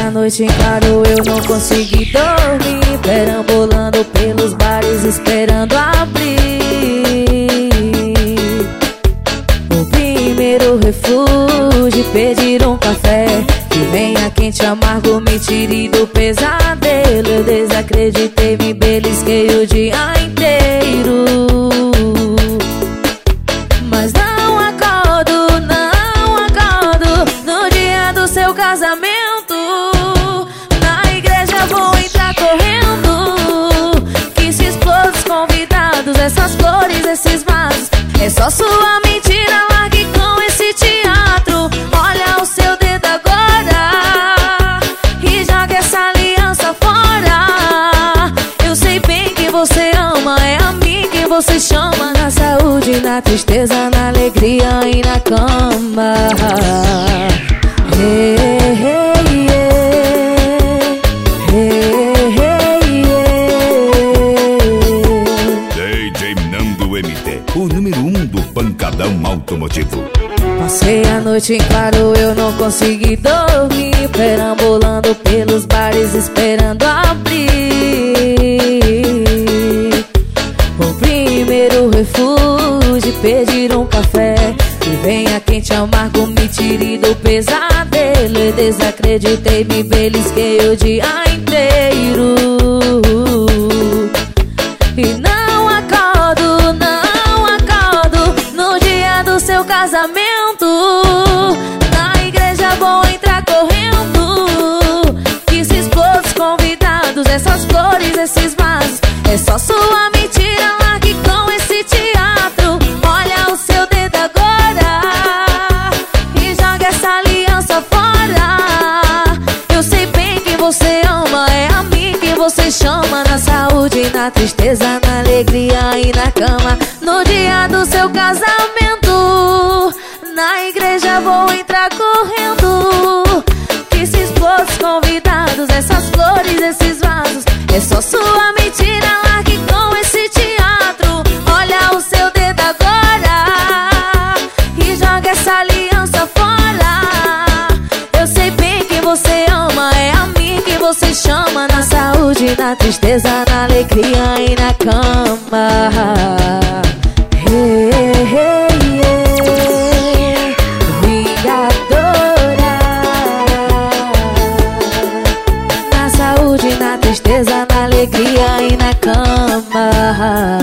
a noite em claro, eu não consegui dormir, perambulando pelos bares, esperando abrir. O primeiro refúgio, pedir um café que venha quente, amargo, me tire do pesadelo. Eu desacreditei, me belisquei o dia inteiro, mas não acordo, não acordo no dia do seu casamento. Na igreja vou entrar correndo, que se explodam os convidados, essas flores, esses vasos. É só sua mentira, largue com esse teatro. Olha o seu dedo agora e joga essa aliança fora. Eu sei bem que você ama, é a mim que você chama. Na saúde, na tristeza, na alegria e na cama. Hey, hey, yeah. Hey, hey, yeah. DJ Nando MT, o número 1 do pancadão automotivo. Passei a noite em claro, eu não consegui dormir, perambulando pelos bares, esperando abrir. O primeiro refúgio, pedir um café que venha quente, amargo, me tire do pesadelo. Eu desacreditei, me belisquei o dia inteiro, e não acordo, não acordo no dia do seu casamento. Na igreja vou entrar correndo, que se explodam os convidados, essas flores, esses vasos. É só sua mentira, largue com esse teatro. Olha o seu dedo agora e joga essa aliança fora. Eu sei bem que você ama, é a mim que você chama. Na saúde, na tristeza, na alegria e na cama. No dia do seu casamento, na igreja vou entrar correndo, que se explodam os convidados, essas flores, esses vasos. É só sua mentira, largue com esse teatro. Olha o seu dedo agora e joga essa aliança fora. Eu sei bem que você ama, é a mim que você chama. Na saúde, na tristeza, na alegria e na cama. Hey, hey, yeah. Vingadora. Na saúde, na tristeza, na alegria e na cama.